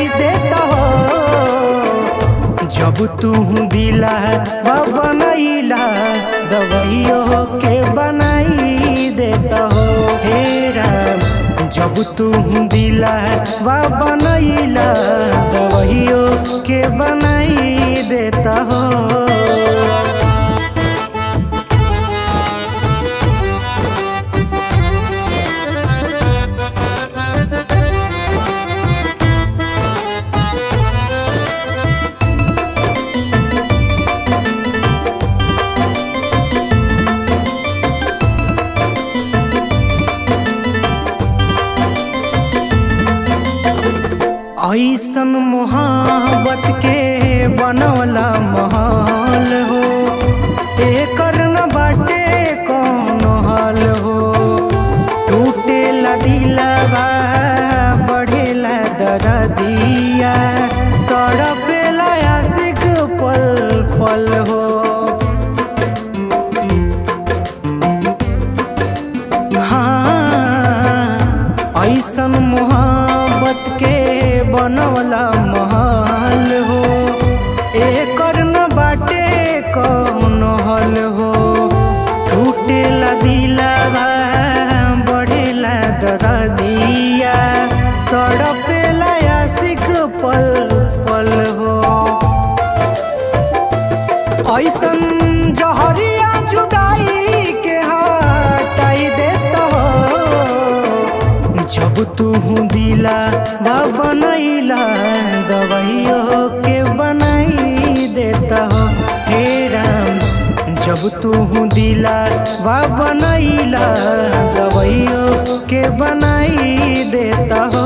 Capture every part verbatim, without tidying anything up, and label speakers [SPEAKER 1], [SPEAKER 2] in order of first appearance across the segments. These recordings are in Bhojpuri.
[SPEAKER 1] लौटाई देता हो। जब तू दिला वा बनैला दवाइयों के बनाई देता हो। हे राम जब तू दिला वा बनैला दवाइयों के बनाई देता हो। ऐसन मोहब्बत के बनवला महल हो, एकर न बाटे कौनो हाल हो। टूटेला दिलवा बढ़ेला दर्दिया, तड़पेला आशिक पल पल हो। हाँ ऐसन मोहब्बत के बनवला महल हो, एकर न बाटे कौनो हल हो। टूटेला दिलवा बढ़ेला दर्दिया, तड़पेला आशिक पल पल हो। ऐसन जहरिया जुदाई के हटाई देता हो। जब तू दिला वा बनैला दवाइयों के बनाई देता हो। हे राम जब तू दिला वा बनैला दवाइयों के बनाई देता हो।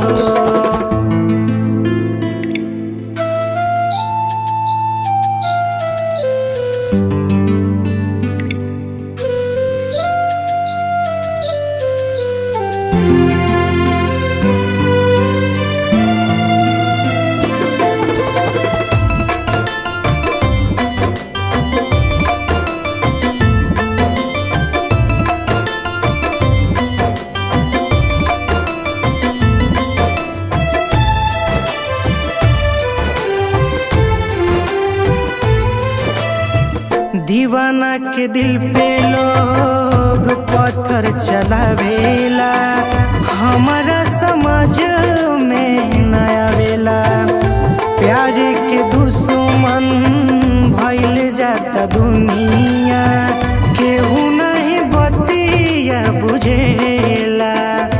[SPEAKER 1] दीवाना के दिल पे लोग पत्थर चलावेला, हमारा समझ में न आवेला। प्यार के दुश्मन भइल जाता दुनिया, केहू नहीं बतिया बुझेला।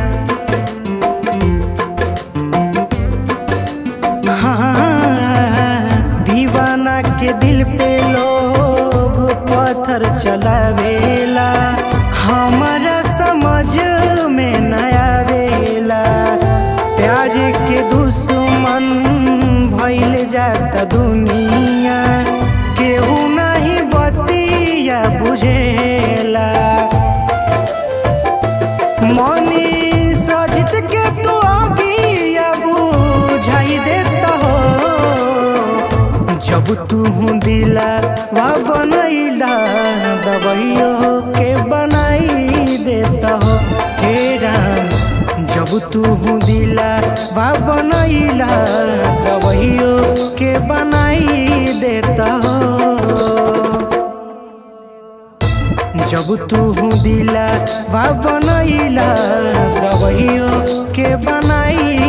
[SPEAKER 1] हाँ दीवाना के दिल पे पत्थर चलावेला, हमारा समझ में न आवेला। प्यार के दुश्मन भइल जाता दुनिया, केहू नहीं बतिया बुझेला। मनी सजित के तू अगिया बुझाई देता हो। जब तू दिला वा बनैला दवाइयों के बनाई देता हो। हे राम जब तू दिला वा बनैला दवाइयों के बनाई देता हो। जब तू दिला वा बनैला दवाइयों के बनाई